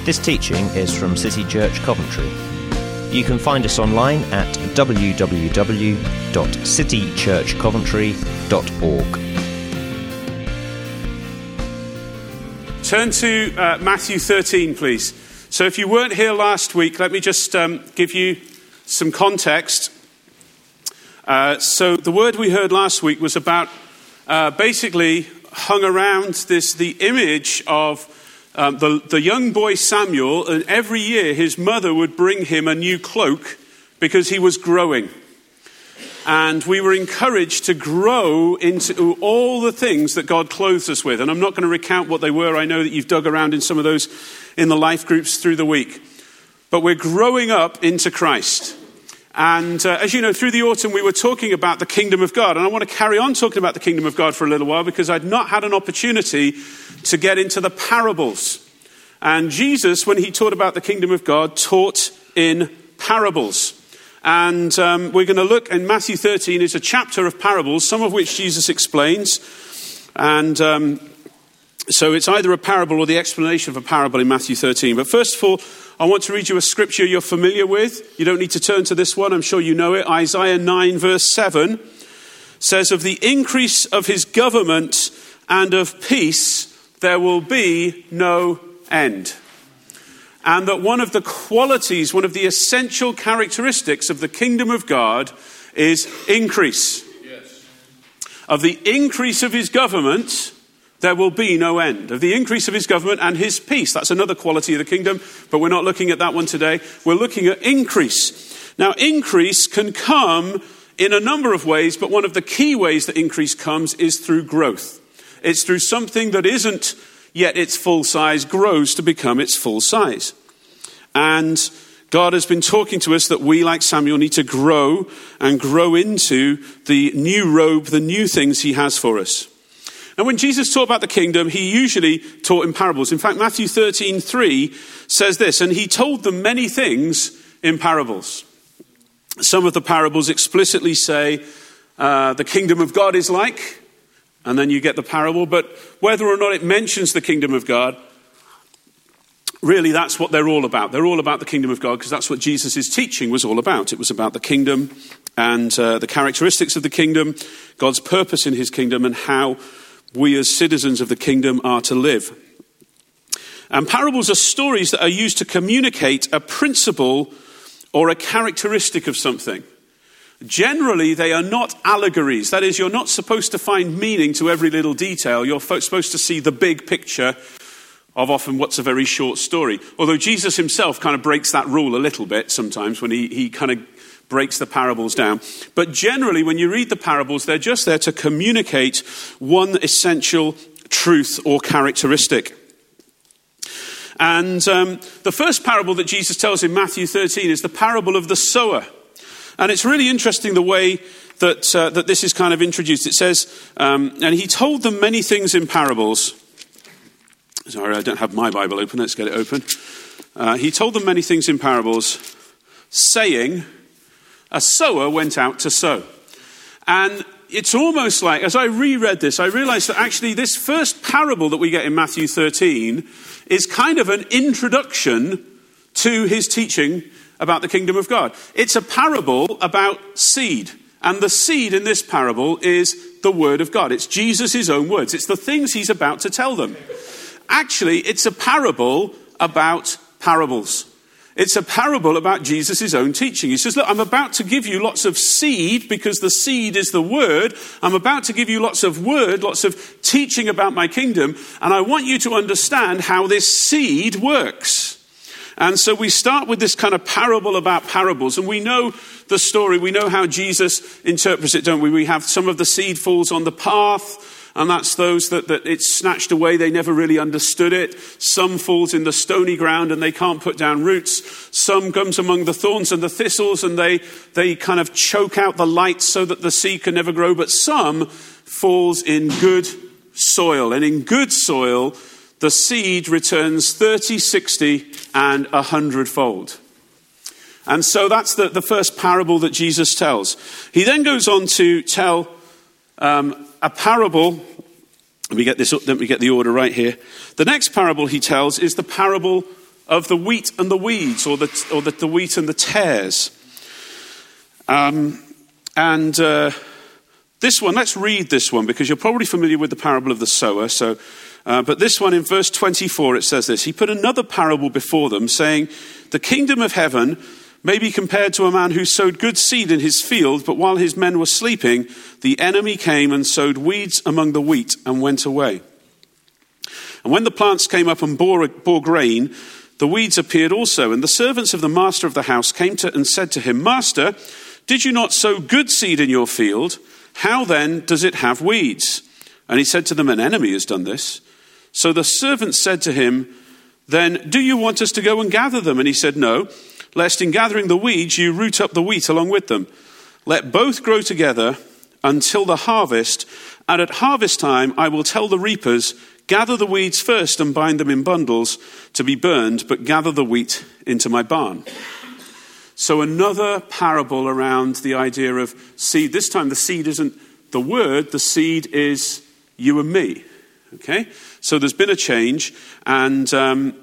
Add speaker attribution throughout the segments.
Speaker 1: This teaching is from City Church Coventry. You can find us online at www.citychurchcoventry.org.
Speaker 2: Turn to Matthew 13, please. So if you weren't here last week, let me just give you some context. So the word we heard last week was about basically hung around the image of the young boy Samuel, and every year his mother would bring him a new cloak because he was growing. And we were encouraged to grow into all the things that God clothes us with. And I'm not going to recount what they were. I know that you've dug around in some of those in the life groups through the week. But we're growing up into Christ. And as you know, through the autumn we were talking about the kingdom of God. And I want to carry on talking about the kingdom of God for a little while because I'd not had an opportunity to get into the parables. And Jesus, when he taught about the kingdom of God, taught in parables. And we're going to look in Matthew 13. It's a chapter of parables, some of which Jesus explains. And so it's either a parable or the explanation of a parable in Matthew 13. But first of all, I want to read you a scripture you're familiar with. You don't need to turn to this one. I'm sure you know it. Isaiah 9 verse 7 says, "Of the increase of his government and of peace there will be no end." And that one of the qualities, one of the essential characteristics of the kingdom of God is increase. Yes. Of the increase of his government, there will be no end. Of the increase of his government and his peace. That's another quality of the kingdom, but we're not looking at that one today. We're looking at increase. Now, increase can come in a number of ways, but one of the key ways that increase comes is through growth. It's through something that isn't yet its full size grows to become its full size. And God has been talking to us that we, like Samuel, need to grow and grow into the new robe, the new things he has for us. Now, when Jesus taught about the kingdom, he usually taught in parables. In fact, Matthew 13:3 says this, "And he told them many things in parables." Some of the parables explicitly say, the kingdom of God is like, and then you get the parable. But whether or not it mentions the kingdom of God, really that's what they're all about. They're all about the kingdom of God because that's what Jesus' teaching was all about. It was about the kingdom and the characteristics of the kingdom, God's purpose in his kingdom, and how we as citizens of the kingdom are to live. And parables are stories that are used to communicate a principle or a characteristic of something. Generally, they are not allegories. That is, you're not supposed to find meaning to every little detail. You're supposed to see the big picture of often what's a very short story. Although Jesus himself kind of breaks that rule a little bit sometimes when he kind of breaks the parables down. But generally, when you read the parables, they're just there to communicate one essential truth or characteristic. And the first parable that Jesus tells in Matthew 13 is the parable of the sower. And it's really interesting the way that that this is kind of introduced. It says, and he told them many things in parables. Sorry, I don't have my Bible open. Let's get it open. He told them many things in parables, saying, a sower went out to sow. And it's almost like, as I reread this, I realized that actually this first parable that we get in Matthew 13 is kind of an introduction to his teaching about the kingdom of God. It's a parable about seed. And the seed in this parable is the word of God. It's Jesus' own words. It's the things he's about to tell them. Actually, it's a parable about parables. It's a parable about Jesus' own teaching. He says, look, I'm about to give you lots of seed because the seed is the word. I'm about to give you lots of word, lots of teaching about my kingdom. And I want you to understand how this seed works. And so we start with this kind of parable about parables. And we know the story. We know how Jesus interprets it, don't we? We have some of the seed falls on the path. And that's those that it's snatched away. They never really understood it. Some falls in the stony ground and they can't put down roots. Some comes among the thorns and the thistles and they kind of choke out the light so that the seed can never grow. But some falls in good soil. And in good soil, the seed returns 30, 60, and 100-fold. And so that's the first parable that Jesus tells. He then goes on to tell a parable. Let me get the order right here. The next parable he tells is the parable of the wheat and the weeds, or the wheat and the tares. This one, let's read this one, because you're probably familiar with the parable of the sower. But this one in verse 24, it says this: He put another parable before them, saying, the kingdom of heaven may be compared to a man who sowed good seed in his field, but while his men were sleeping, the enemy came and sowed weeds among the wheat and went away. And when the plants came up and bore grain, the weeds appeared also. And the servants of the master of the house came and said to him, Master, did you not sow good seed in your field? How then does it have weeds? And he said to them, an enemy has done this. So the servants said to him, then do you want us to go and gather them? And he said, no, lest in gathering the weeds you root up the wheat along with them. Let both grow together until the harvest, and at harvest time I will tell the reapers, gather the weeds first and bind them in bundles to be burned, but gather the wheat into my barn. So another parable around the idea of seed. This time the seed isn't the word, the seed is you and me. Okay? So there's been a change, and now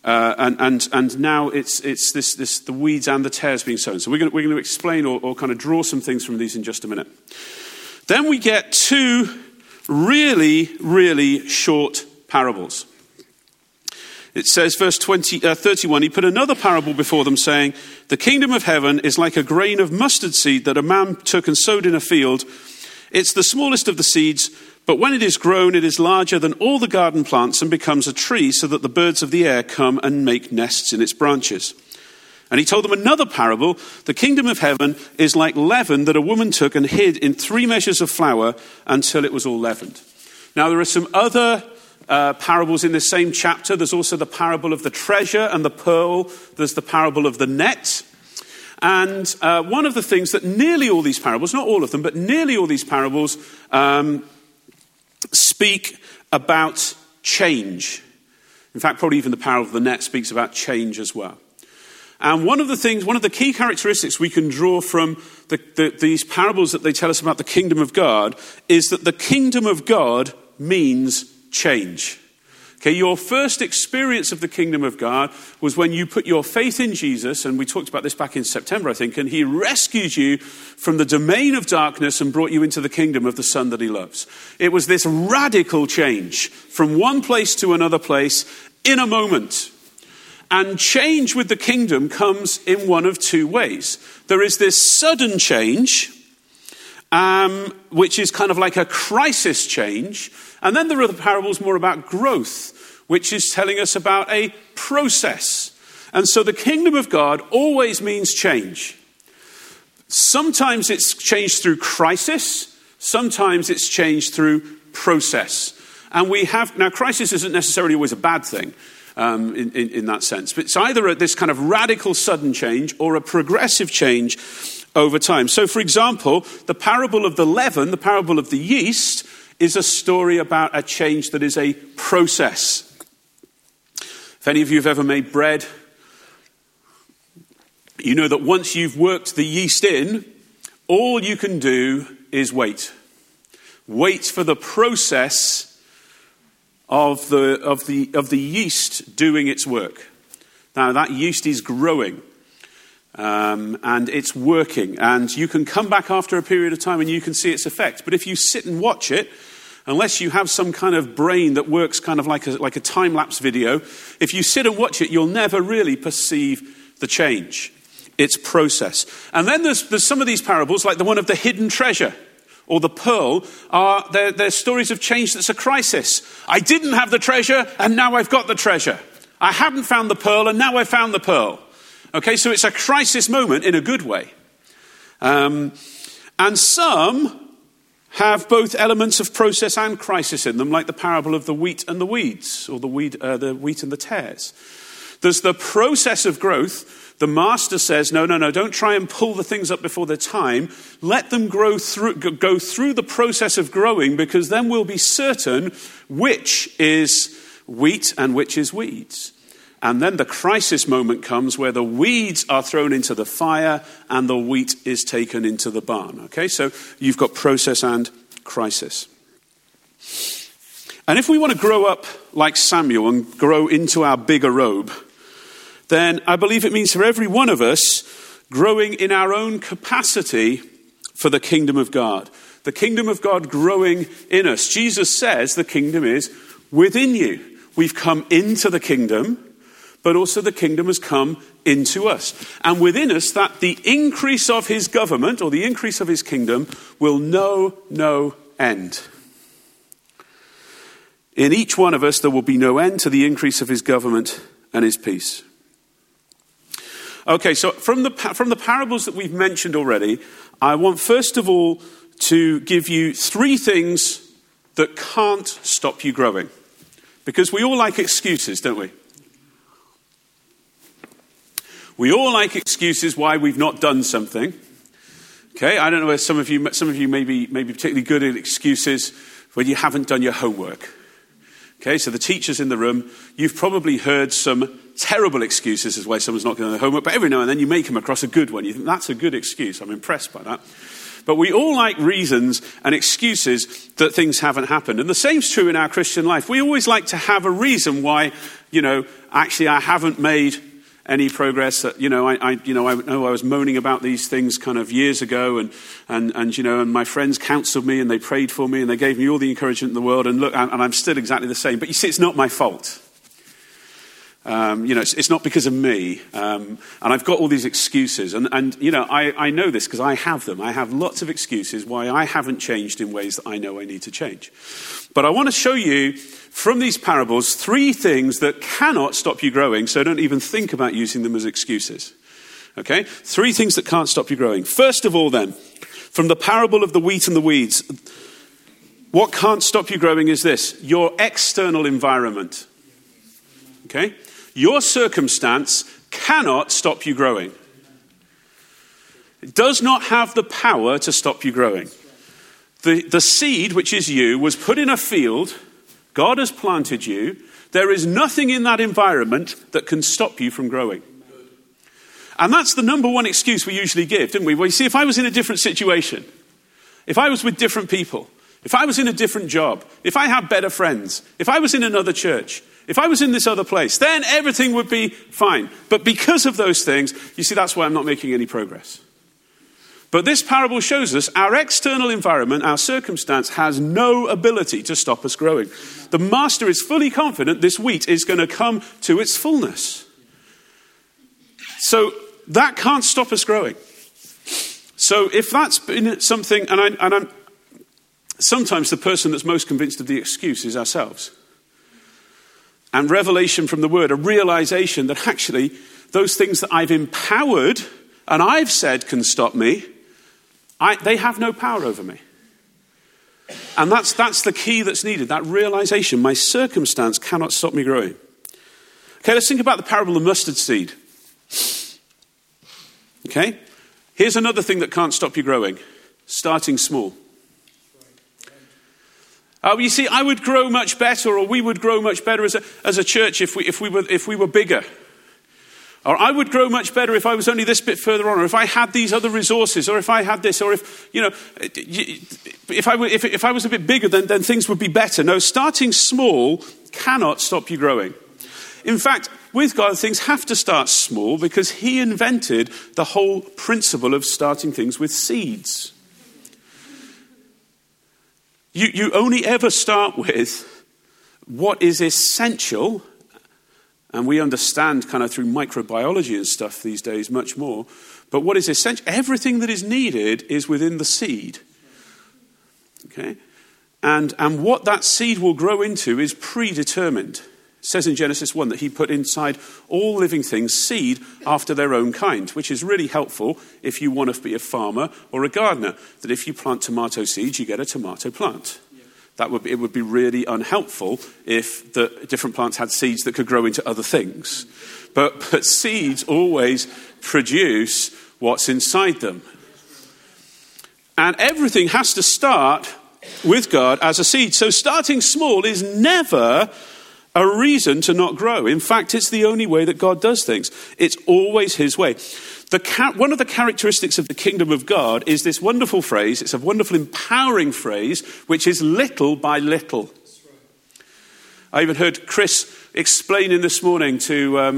Speaker 2: it's this the weeds and the tares being sown. So we're going to explain or kind of draw some things from these in just a minute. Then we get two really, really short parables. It says, verse 31, he put another parable before them, saying, the kingdom of heaven is like a grain of mustard seed that a man took and sowed in a field. It's the smallest of the seeds, but when it is grown, it is larger than all the garden plants and becomes a tree, so that the birds of the air come and make nests in its branches. And he told them another parable. The kingdom of heaven is like leaven that a woman took and hid in 3 measures of flour until it was all leavened. Now, there are some other parables in this same chapter. There's also the parable of the treasure and the pearl. There's the parable of the net. And one of the things that nearly all these parables, not all of them, but nearly all these parables speak about change. In fact, probably even the parable of the net speaks about change as well. And one of the key characteristics we can draw from these parables that they tell us about the kingdom of God is that the kingdom of God means change. Okay, your first experience of the kingdom of God was when you put your faith in Jesus, and we talked about this back in September, I think, and he rescued you from the domain of darkness and brought you into the kingdom of the Son that he loves. It was this radical change from one place to another place in a moment. And change with the kingdom comes in one of two ways. There is this sudden change, which is kind of like a crisis change. And then there are the parables more about growth, which is telling us about a process. And so the kingdom of God always means change. Sometimes it's changed through crisis. Sometimes it's changed through process. And now crisis isn't necessarily always a bad thing. In that sense. But it's either this kind of radical sudden change or a progressive change over time. So, for example, the parable of the leaven, the parable of the yeast, is a story about a change that is a process. If any of you have ever made bread, you know that once you've worked the yeast in, all you can do is wait. Wait for the process of the yeast doing its work. Now that yeast is growing and it's working, and you can come back after a period of time and you can see its effect. But if you sit and watch it, unless you have some kind of brain that works kind of like a time-lapse video, if you sit and watch it, you'll never really perceive the change. It's process. And then there's some of these parables, like the one of the hidden treasure or the pearl, they're stories of change that's a crisis. I didn't have the treasure, and now I've got the treasure. I haven't found the pearl, and now I've found the pearl. Okay, so it's a crisis moment in a good way. And some have both elements of process and crisis in them, like the parable of the wheat and the weeds, or the wheat and the tares. There's the process of growth. The master says, no, don't try and pull the things up before their time. Let them go through the process of growing, because then we'll be certain which is wheat and which is weeds. And then the crisis moment comes where the weeds are thrown into the fire and the wheat is taken into the barn. Okay, so you've got process and crisis. And if we want to grow up like Samuel and grow into our bigger robe, then I believe it means for every one of us growing in our own capacity for the kingdom of God. The kingdom of God growing in us. Jesus says the kingdom is within you. We've come into the kingdom, but also the kingdom has come into us. And within us, that the increase of his government or the increase of his kingdom will know no end. In each one of us, there will be no end to the increase of his government and his peace. Okay, so from the parables that we've mentioned already, I want first of all to give you 3 things that can't stop you growing. Because we all like excuses, don't we? We all like excuses why we've not done something. Okay, I don't know whether some of you may be particularly good at excuses when you haven't done your homework. Okay, so the teachers in the room, you've probably heard some terrible excuses as why someone's not going to do their homework, but every now and then you may come across a good one. You think, that's a good excuse. I'm impressed by that. But we all like reasons and excuses that things haven't happened. And the same's true in our Christian life. We always like to have a reason why, actually I haven't made any progress. I know I was moaning about these things kind of years ago, and my friends counseled me and they prayed for me and they gave me all the encouragement in the world, and look, and I'm still exactly the same. But you see, it's not my fault. It's not because of me, and I've got all these excuses, and I know this because I have them. I have lots of excuses why I haven't changed in ways that I know I need to change. But I want to show you from these parables 3 things that cannot stop you growing, so don't even think about using them as excuses. Okay? 3 things that can't stop you growing. First of all then, from the parable of the wheat and the weeds, what can't stop you growing is this: your external environment. Okay? Your circumstance cannot stop you growing. It does not have the power to stop you growing. The seed, which is you, was put in a field. God has planted you. There is nothing in that environment that can stop you from growing. And that's the number one excuse we usually give, didn't we? Well, you see, if I was in a different situation, if I was with different people, if I was in a different job, if I had better friends, if I was in another church, if I was in this other place, then everything would be fine. But because of those things, you see, that's why I'm not making any progress. But this parable shows us our external environment, our circumstance, has no ability to stop us growing. The master is fully confident this wheat is going to come to its fullness. So that can't stop us growing. So if that's been something, and I'm sometimes the person that's most convinced of the excuse is ourselves. And revelation from the word, a realization that actually those things that I've empowered and I've said can stop me, they have no power over me. And that's the key that's needed, that realization. My circumstance cannot stop me growing. Okay, let's think about the parable of the mustard seed. Okay, here's another thing that can't stop you growing: starting small. You see, I would grow much better, or we would grow much better as a church if we were bigger. Or I would grow much better if I was only this bit further on, or if I had these other resources, or if I had this, or if I was a bit bigger, then things would be better. No, starting small cannot stop you growing. In fact, with God, things have to start small because he invented the whole principle of starting things with seeds. You only ever start with what is essential, and we understand kind of through microbiology and stuff these days much more, but what is essential, everything that is needed is within the seed. Okay? And what that seed will grow into is predetermined. It says in Genesis 1 that he put inside all living things seed after their own kind, which is really helpful if you want to be a farmer or a gardener, that if you plant tomato seeds, you get a tomato plant. Yeah. It would be really unhelpful if the different plants had seeds that could grow into other things. But seeds always produce what's inside them. And everything has to start with God as a seed. So starting small is never a reason to not grow. In fact, it's the only way that God does things. It's always his way. One of the characteristics of the kingdom of God is this wonderful phrase. It's a wonderful empowering phrase, which is little by little. I even heard Chris explaining this morning to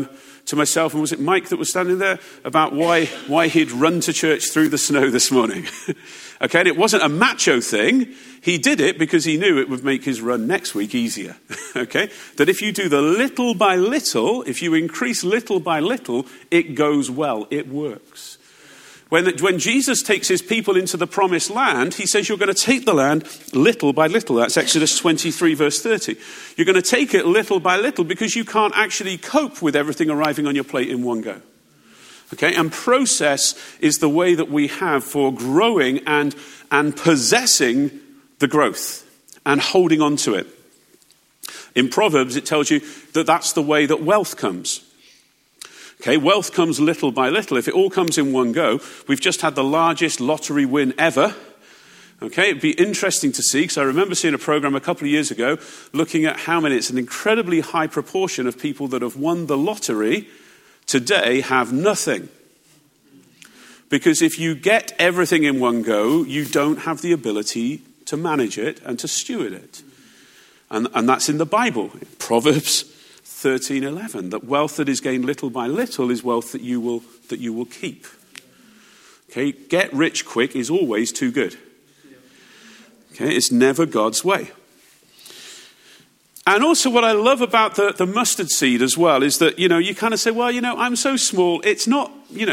Speaker 2: to myself, and was it Mike that was standing there, about why he'd run to church through the snow this morning. Okay, and it wasn't a macho thing. He did it because he knew it would make his run next week easier. Okay, that if you do the little by little, if you increase little by little, it goes well, it works. When Jesus takes his people into the promised land, he says you're going to take the land little by little. That's Exodus 23, verse 30. You're going to take it little by little because you can't actually cope with everything arriving on your plate in one go. Okay, and process is the way that we have for growing and possessing the growth and holding on to it. In Proverbs, it tells you that that's the way that wealth comes. Okay, wealth comes little by little. If it all comes in one go, we've just had the largest lottery win ever. Okay, it'd be interesting to see, because I remember seeing a program a couple of years ago looking at how many, it's an incredibly high proportion of people that have won the lottery today have nothing. Because if you get everything in one go, you don't have the ability to manage it and to steward it. And that's in the Bible, Proverbs 13:11, that wealth that is gained little by little is wealth that you will keep. Okay, get rich quick is always too good. Okay, it's never God's way. And also what I love about the mustard seed as well is that, you kind of say, well, I'm so small, it's not,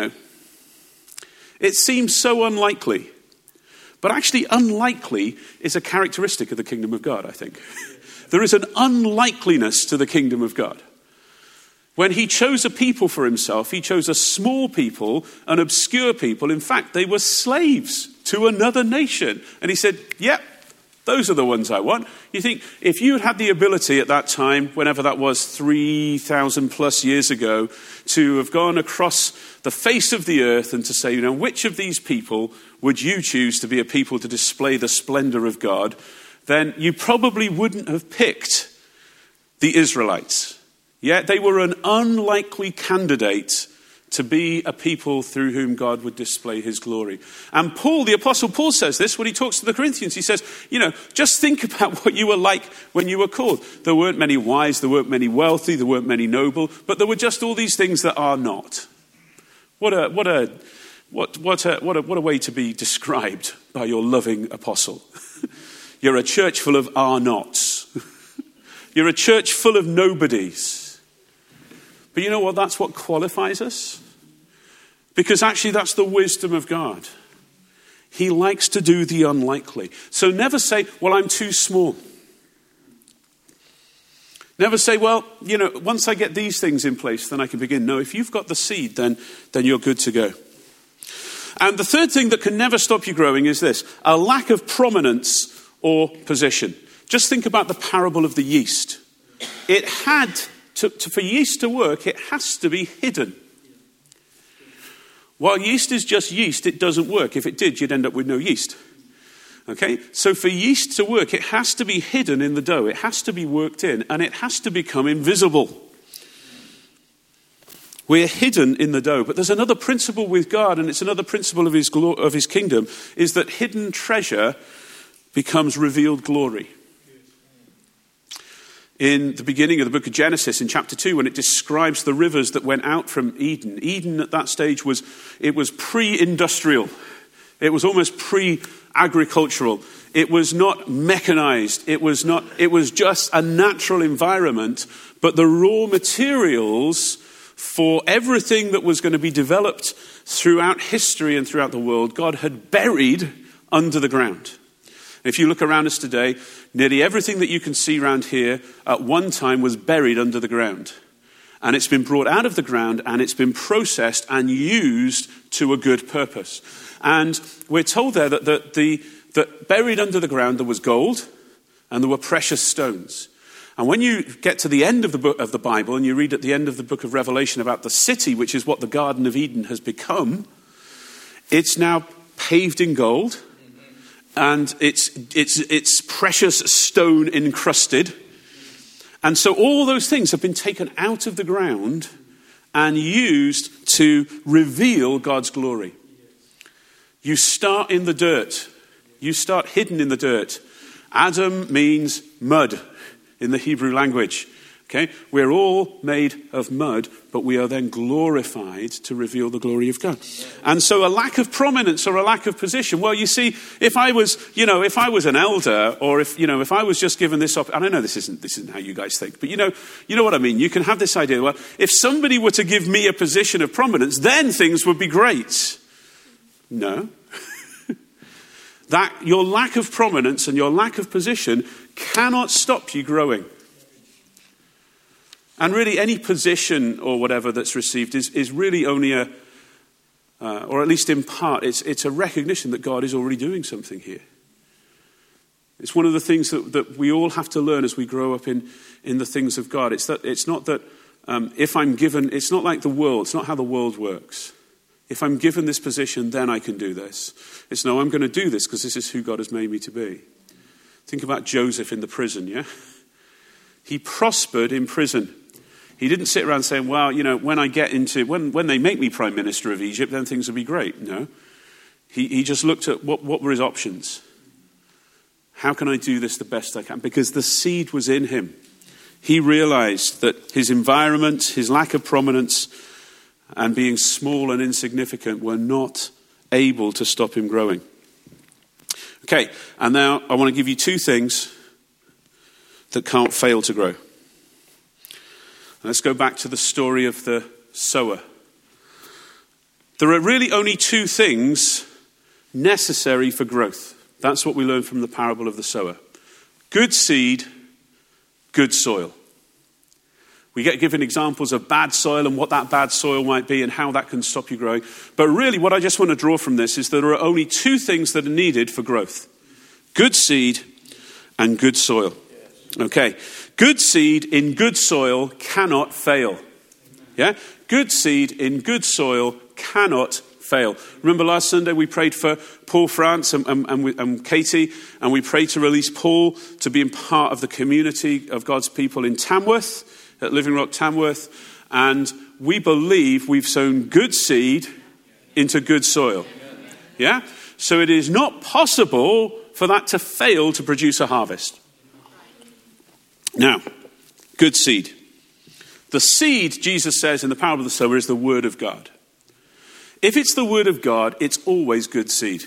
Speaker 2: it seems so unlikely. But actually unlikely is a characteristic of the kingdom of God, I think. There is an unlikeliness to the kingdom of God. When he chose a people for himself, he chose a small people, an obscure people. In fact, they were slaves to another nation. And he said, yep, those are the ones I want. You think, if you had the ability at that time, whenever that was, 3,000 plus years ago, to have gone across the face of the earth and to say, which of these people would you choose to be a people to display the splendor of God, then you probably wouldn't have picked the Israelites. Yet they were an unlikely candidate to be a people through whom God would display his glory. And Paul, the Apostle Paul, says this when he talks to the Corinthians. He says, just think about what you were like when you were called. There weren't many wise, there weren't many wealthy, there weren't many noble, but there were just all these things that are not. What a way to be described by your loving apostle. You're a church full of are-nots. You're a church full of nobodies. But you know what? That's what qualifies us. Because actually that's the wisdom of God. He likes to do the unlikely. So never say, well, I'm too small. Never say, well, once I get these things in place, then I can begin. No, if you've got the seed, then you're good to go. And the third thing that can never stop you growing is this: a lack of prominence or position. Just think about the parable of the yeast. It had for yeast to work, it has to be hidden. While yeast is just yeast, it doesn't work. If it did, you'd end up with no yeast. Okay? So for yeast to work, it has to be hidden in the dough. It has to be worked in, and it has to become invisible. We're hidden in the dough. But there's another principle with God, and it's another principle of his kingdom, is that hidden treasure becomes revealed glory. In the beginning of the book of Genesis, in chapter 2, when it describes the rivers that went out from Eden, Eden at that stage was pre-industrial. It was almost pre-agricultural. It was not mechanized. It was just a natural environment. But the raw materials for everything that was going to be developed throughout history and throughout the world, God had buried under the ground. If you look around us today, nearly everything that you can see around here at one time was buried under the ground. And it's been brought out of the ground and it's been processed and used to a good purpose. And we're told there that buried under the ground there was gold and there were precious stones. And when you get to the end of the book of the Bible and you read at the end of the book of Revelation about the city, which is what the Garden of Eden has become, it's now paved in gold. And it's precious stone encrusted. And so all those things have been taken out of the ground and used to reveal God's glory. You start in the dirt. You start hidden in the dirt. Adam means mud in the Hebrew language. Okay? We're all made of mud, but we are then glorified to reveal the glory of God. And so a lack of prominence or a lack of position, well, you see, if I was an elder, or if I was just given this and I know this isn't how you guys think, but you know what I mean. You can have this idea, well, if somebody were to give me a position of prominence, then things would be great. No. That your lack of prominence and your lack of position cannot stop you growing. And really, any position or whatever that's received is really only or at least in part, it's a recognition that God is already doing something here. It's one of the things that we all have to learn as we grow up in the things of God. It's not that if I'm given, it's not like the world. It's not how the world works. If I'm given this position, then I can do this. It's no, I'm going to do this because this is who God has made me to be. Think about Joseph in the prison, yeah? He prospered in prison. He didn't sit around saying, well, when they make me Prime Minister of Egypt, then things will be great. No. He just looked at what were his options. How can I do this the best I can? Because the seed was in him. He realized that his environment, his lack of prominence, and being small and insignificant were not able to stop him growing. Okay, and now I want to give you two things that can't fail to grow. Let's go back to the story of the sower. There are really only two things necessary for growth. That's what we learn from the parable of the sower. Good seed, good soil. We get given examples of bad soil and what that bad soil might be and how that can stop you growing. But really what I just want to draw from this is that there are only two things that are needed for growth. Good seed and good soil. Okay. Good seed in good soil cannot fail. Yeah? Good seed in good soil cannot fail. Remember last Sunday we prayed for Paul France and Katie, and we prayed to release Paul to be part of the community of God's people in Tamworth, at Living Rock Tamworth, and we believe we've sown good seed into good soil. Yeah? So it is not possible for that to fail to produce a harvest. Now, good seed. The seed, Jesus says in the parable of the sower, is the word of God. If it's the word of God, it's always good seed.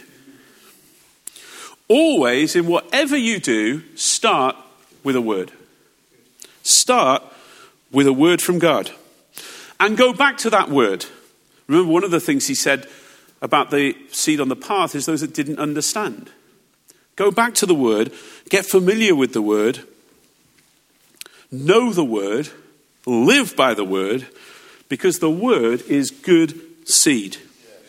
Speaker 2: Always, in whatever you do, start with a word. Start with a word from God. And go back to that word. Remember, one of the things he said about the seed on the path is those that didn't understand. Go back to the word, get familiar with the word, know the word, live by the word, because the word is good seed.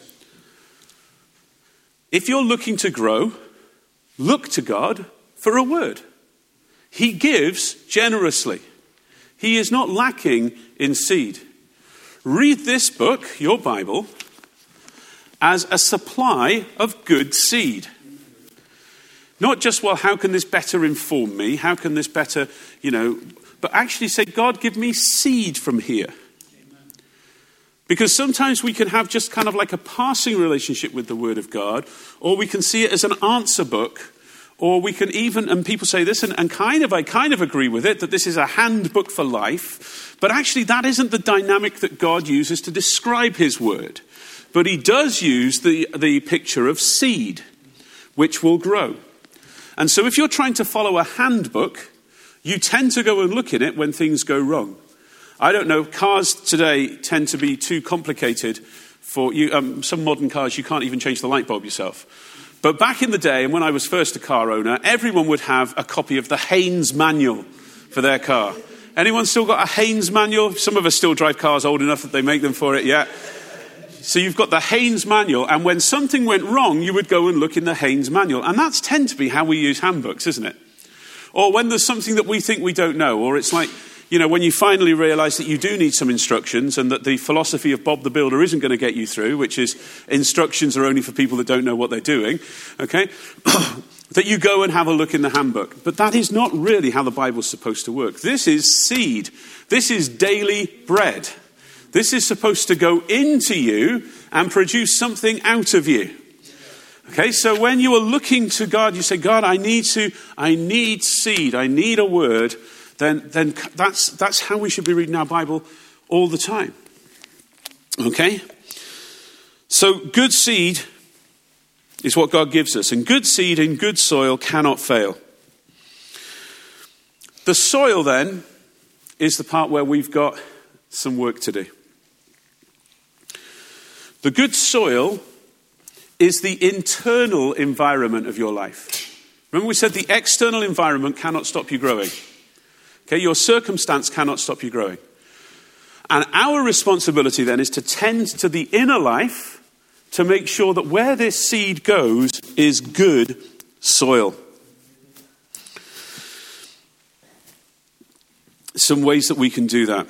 Speaker 2: If you're looking to grow, look to God for a word. He gives generously. He is not lacking in seed. Read this book, your Bible, as a supply of good seed. Not just, well, how can this better inform me? How can this better, but actually say, God, give me seed from here. Because sometimes we can have just kind of like a passing relationship with the Word of God, or we can see it as an answer book, or we can even, and people say this, and I kind of agree with it, that this is a handbook for life, but actually that isn't the dynamic that God uses to describe his Word. But he does use the picture of seed, which will grow. And so if you're trying to follow a handbook, you tend to go and look in it when things go wrong. I don't know, cars today tend to be too complicated for you. Some modern cars, you can't even change the light bulb yourself. But back in the day, and when I was first a car owner, everyone would have a copy of the Haynes manual for their car. Anyone still got a Haynes manual? Some of us still drive cars old enough that they make them for it, yeah? So you've got the Haynes manual, and when something went wrong, you would go and look in the Haynes manual. And that's tend to be how we use handbooks, isn't it? Or when there's something that we think we don't know, or it's like, when you finally realise that you do need some instructions and that the philosophy of Bob the Builder isn't going to get you through, which is instructions are only for people that don't know what they're doing, okay? That you go and have a look in the handbook. But that is not really how the Bible's supposed to work. This is seed. This is daily bread. This is supposed to go into you and produce something out of you. Okay, so when you are looking to God, you say, God, I need seed. I need a word then that's how we should be reading our Bible all the time. Okay? So good seed is what God gives us. And good seed in good soil cannot fail. The soil then is the part where we've got some work to do. The good soil is the internal environment of your life. Remember we said the external environment cannot stop you growing. Okay, your circumstance cannot stop you growing. And our responsibility then is to tend to the inner life to make sure that where this seed goes is good soil. Some ways that we can do that.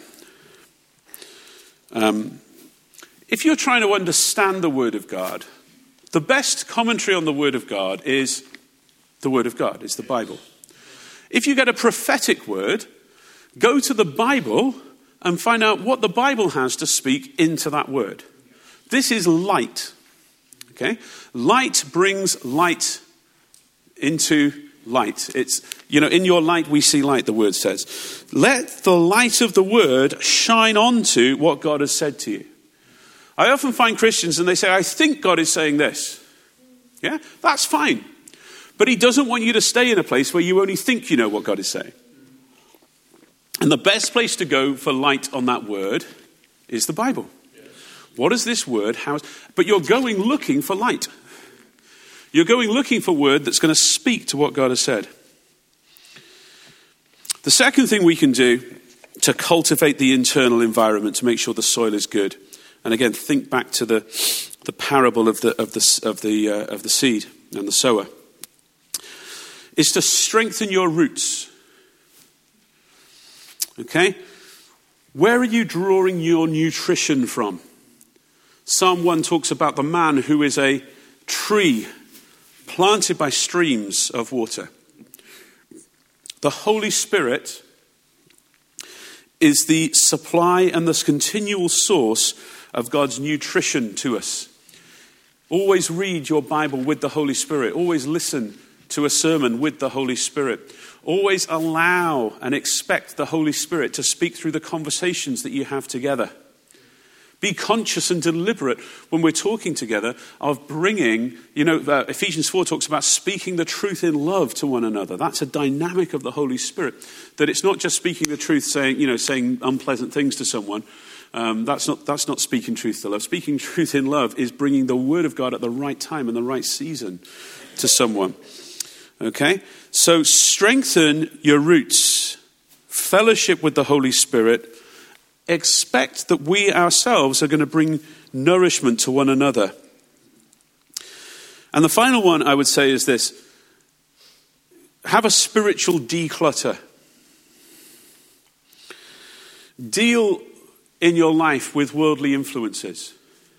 Speaker 2: If you're trying to understand the Word of God, the best commentary on the Word of God is the Word of God, is the Bible. If you get a prophetic word, go to the Bible and find out what the Bible has to speak into that word. This is light. Okay? Light brings light into light. It's, in your light we see light, the word says. Let the light of the word shine onto what God has said to you. I often find Christians and they say, I think God is saying this. Yeah? That's fine. But he doesn't want you to stay in a place where you only think you know what God is saying. And the best place to go for light on that word is the Bible. Yes. What is this word? But you're going looking for light. You're going looking for word that's going to speak to what God has said. The second thing we can do to cultivate the internal environment to make sure the soil is good, and again, think back to the parable of the seed and the sower, is to strengthen your roots. Okay? Where are you drawing your nutrition from? Psalm 1 talks about the man who is a tree planted by streams of water. The Holy Spirit is the supply and the continual source of God's nutrition to us. Always read your Bible with the Holy Spirit. Always listen to a sermon with the Holy Spirit. Always allow and expect the Holy Spirit to speak through the conversations that you have together. Be conscious and deliberate when we're talking together of bringing, Ephesians 4 talks about speaking the truth in love to one another. That's a dynamic of the Holy Spirit. That it's not just speaking the truth, saying unpleasant things to someone. That's not speaking truth to love. Speaking truth in love is bringing the word of God at the right time and the right season to someone. Okay? So strengthen your roots. Fellowship with the Holy Spirit. Expect that we ourselves are going to bring nourishment to one another. And the final one I would say is this. Have a spiritual declutter. Deal in your life with worldly influences.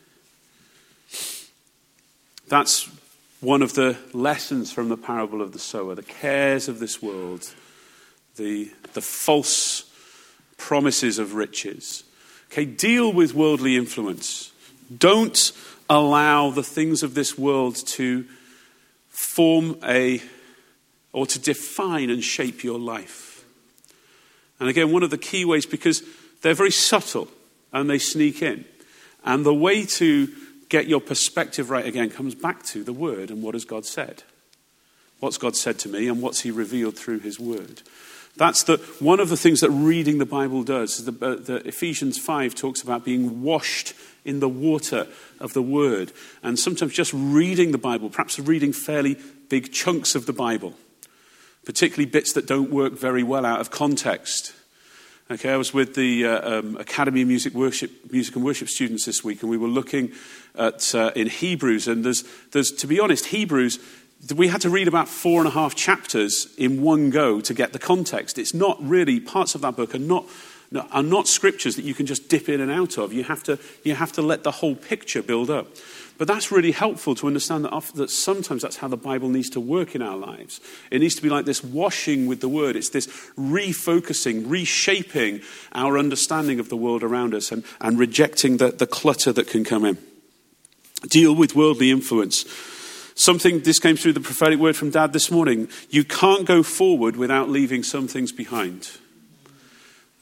Speaker 2: That's one of the lessons from the parable of the sower. The cares of this world. The false promises of riches. Okay, deal with worldly influence. Don't allow the things of this world to form or to define and shape your life. And again, one of the key ways, because they're very subtle and they sneak in. And the way to get your perspective right again comes back to the word and what has God said. What's God said to me and what's he revealed through his word. That's one of the things that reading the Bible does. The Ephesians 5 talks about being washed in the water of the word. And sometimes just reading the Bible, perhaps reading fairly big chunks of the Bible, particularly bits that don't work very well out of context. Okay, I was with the Academy of Music and Worship students this week, and we were looking at in Hebrews. And there's to be honest, Hebrews, we had to read about 4.5 chapters in one go to get the context. It's not really, parts of that book are not scriptures that you can just dip in and out of. You have to let the whole picture build up. But that's really helpful to understand that sometimes that's how the Bible needs to work in our lives. It needs to be like this washing with the word. It's this refocusing, reshaping our understanding of the world around us and rejecting the clutter that can come in. Deal with worldly influence. This came through the prophetic word from Dad this morning. You can't go forward without leaving some things behind.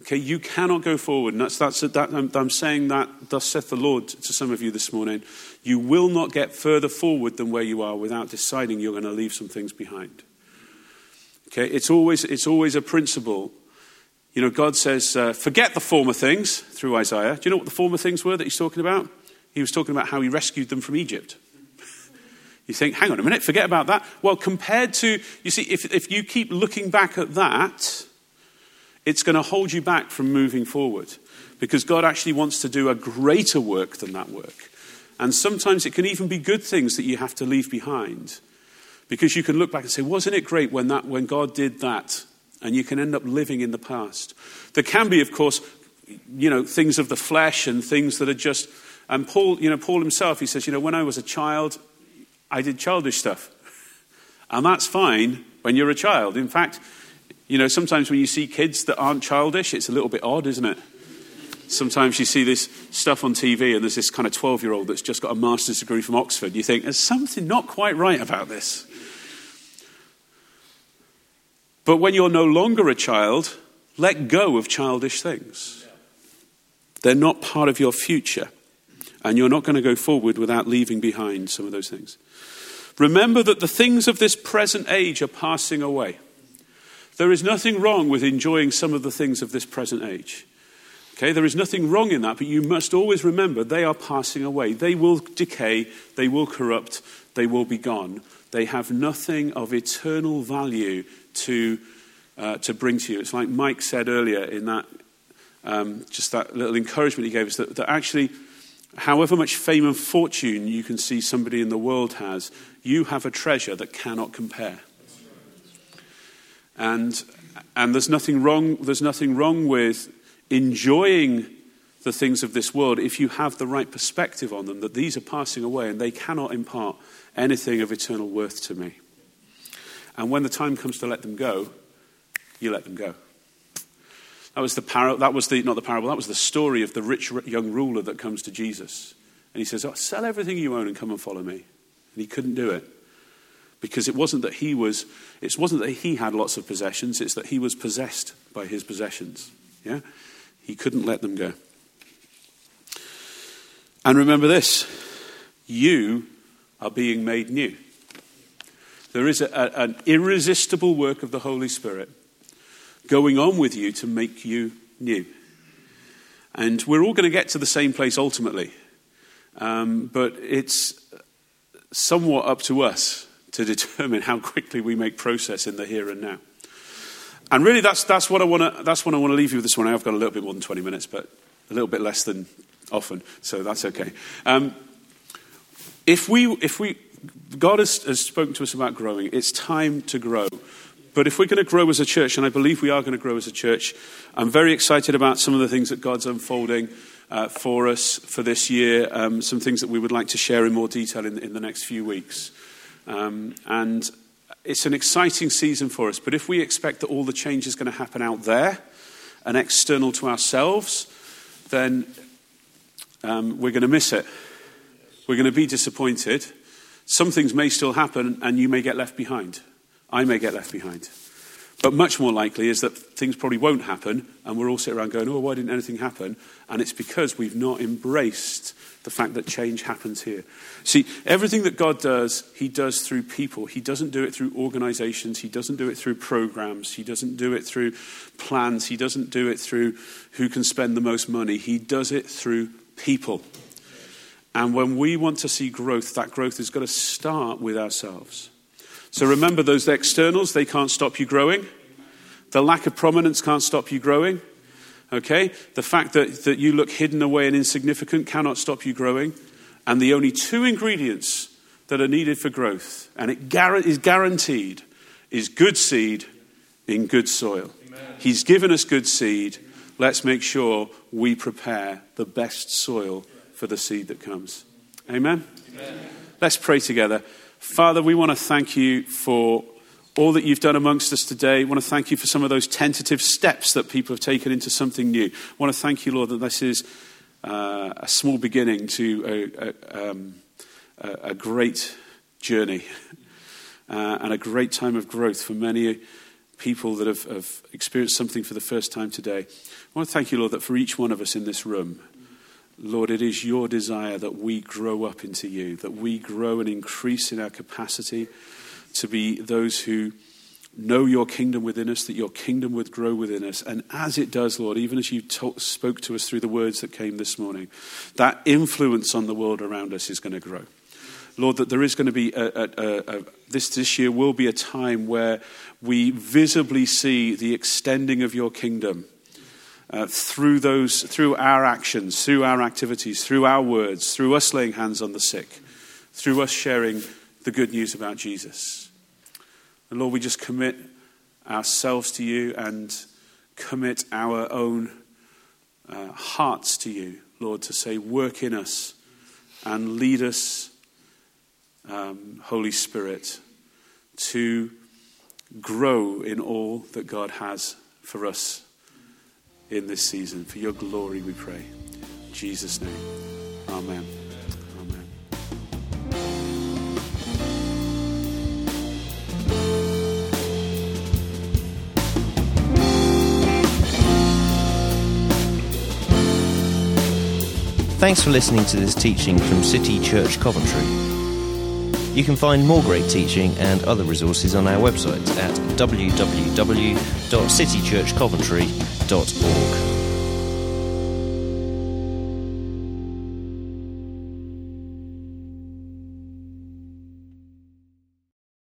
Speaker 2: Okay, you cannot go forward. And I'm saying that, thus saith the Lord to some of you this morning. You will not get further forward than where you are without deciding you're going to leave some things behind. Okay, it's always a principle. You know, God says, forget the former things through Isaiah. Do you know what the former things were that he's talking about? He was talking about how he rescued them from Egypt. You think, hang on a minute, forget about that. Well, compared to, you see, if you keep looking back at that, it's going to hold you back from moving forward. Because God actually wants to do a greater work than that work. And sometimes it can even be good things that you have to leave behind. Because you can look back and say, wasn't it great when God did that? And you can end up living in the past. There can be, of course, you know, things of the flesh and things that are just... And Paul himself, he says, you know, when I was a child, I did childish stuff. And that's fine when you're a child. In fact, you know, sometimes when you see kids that aren't childish, it's a little bit odd, isn't it? Sometimes you see this stuff on TV and there's this kind of 12-year-old that's just got a master's degree from Oxford. You think, there's something not quite right about this. But when you're no longer a child, let go of childish things. They're not part of your future. And you're not going to go forward without leaving behind some of those things. Remember that the things of this present age are passing away. There is nothing wrong with enjoying some of the things of this present age. Okay, there is nothing wrong in that, but you must always remember they are passing away. They will decay, they will corrupt, they will be gone. They have nothing of eternal value to bring to you. It's like Mike said earlier in that, just that little encouragement he gave us, that actually, however much fame and fortune you can see somebody in the world has, you have a treasure that cannot compare. And there's nothing wrong with enjoying the things of this world if you have the right perspective on them, that these are passing away and they cannot impart anything of eternal worth to me. And when the time comes to let them go, you let them go. That was the story of the rich young ruler that comes to Jesus. And he says, sell everything you own and come and follow me. And he couldn't do it. Because it wasn't that he had lots of possessions, it's that he was possessed by his possessions. Yeah? He couldn't let them go. And remember this, you are being made new. There is an irresistible work of the Holy Spirit going on with you to make you new. And we're all going to get to the same place ultimately. But it's somewhat up to us to determine how quickly we make progress in the here and now. And really that's what I want to leave you with this morning. I've got a little bit more than 20 minutes, but a little bit less than often, so that's okay. God has spoken to us about growing. It's time to grow. But if we're going to grow as a church, and I believe we are going to grow as a church, I'm very excited about some of the things that God's unfolding for us for this year, some things that we would like to share in more detail in the next few weeks. And it's an exciting season for us. But if we expect that all the change is going to happen out there and external to ourselves, then we're going to miss it. We're going to be disappointed. Some things may still happen and you may get left behind. I may get left behind. But much more likely is that things probably won't happen and we're all sitting around going, why didn't anything happen? And it's because we've not embraced the fact that change happens here. See, everything that God does, he does through people. He doesn't do it through organizations. He doesn't do it through programs. He doesn't do it through plans. He doesn't do it through who can spend the most money. He does it through people. And when we want to see growth, that growth has got to start with ourselves. So remember, those externals, they can't stop you growing. The lack of prominence can't stop you growing. Okay? The fact that you look hidden away and insignificant cannot stop you growing. And the only two ingredients that are needed for growth, and it is guaranteed, is good seed in good soil. Amen. He's given us good seed. Let's make sure we prepare the best soil for the seed that comes. Amen? Amen. Let's pray together. Father, we want to thank you for all that you've done amongst us today. I want to thank you for some of those tentative steps that people have taken into something new. I want to thank you, Lord, that this is a small beginning to a great journey and a great time of growth for many people that have experienced something for the first time today. I want to thank you, Lord, that for each one of us in this room, Lord, it is your desire that we grow up into you, that we grow and increase in our capacity to be those who know your kingdom within us, that your kingdom would grow within us. And as it does, Lord, even as you spoke to us through the words that came this morning, that influence on the world around us is going to grow. Lord, that there is going to be this year will be a time where we visibly see the extending of your kingdom through our actions, through our activities, through our words, through us laying hands on the sick, through us sharing the good news about Jesus. And Lord, we just commit ourselves to you and commit our own hearts to you, Lord, to say, work in us and lead us, Holy Spirit, to grow in all that God has for us in this season. For your glory, we pray. In Jesus' name, amen. Amen.
Speaker 1: Thanks for listening to this teaching from City Church Coventry. You can find more great teaching and other resources on our website at www.citychurchcoventry.org.